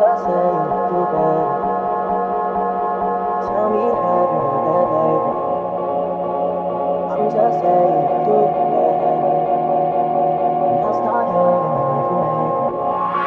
just saying you do better. Tell me how to do that later. I'm just saying you do better. And I'll start hurting if you make it.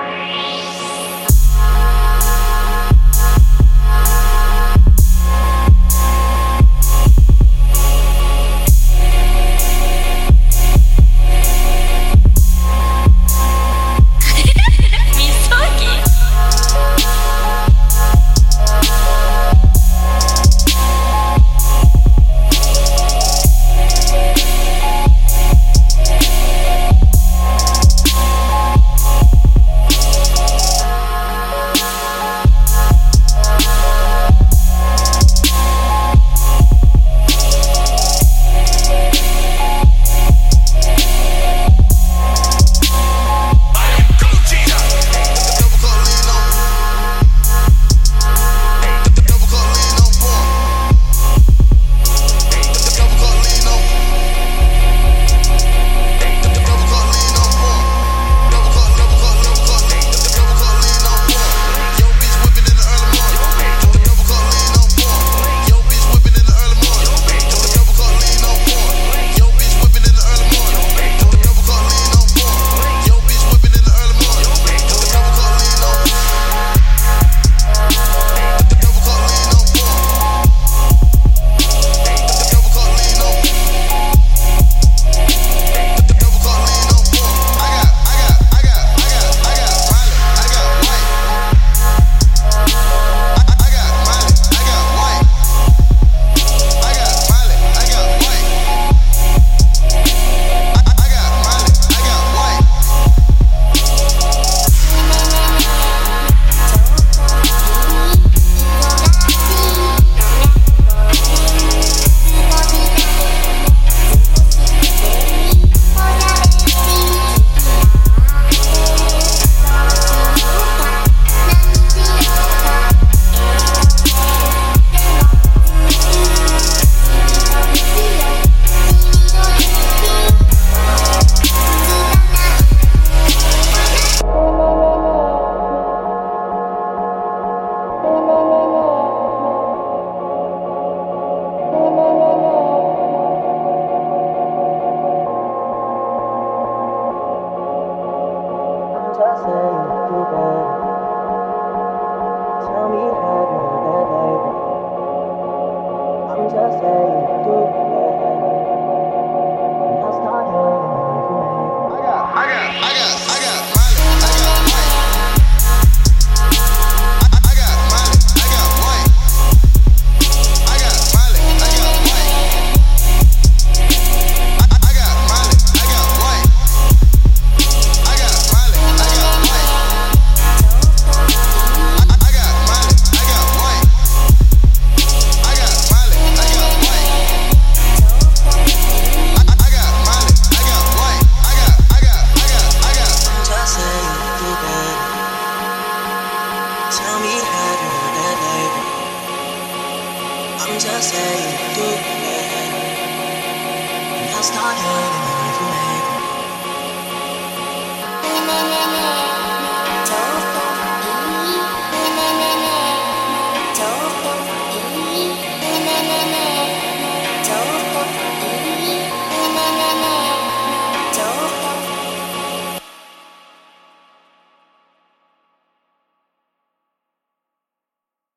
Just saying you do better. Tell me how to do that later. I'm just saying you do better. And I'll start hurting if you make it. I got Miley, I got White. I got Miley, I got White. I got Miley, I got White. I got Miley, I got White. I got Miley, I got White. I got Miley, I got White. I got Miley, I got White. I got Miley, I got White. I got. I'm just saying you do better. Tell me how to do that later. I'm just saying you do better. And I'll start hurting if you make it.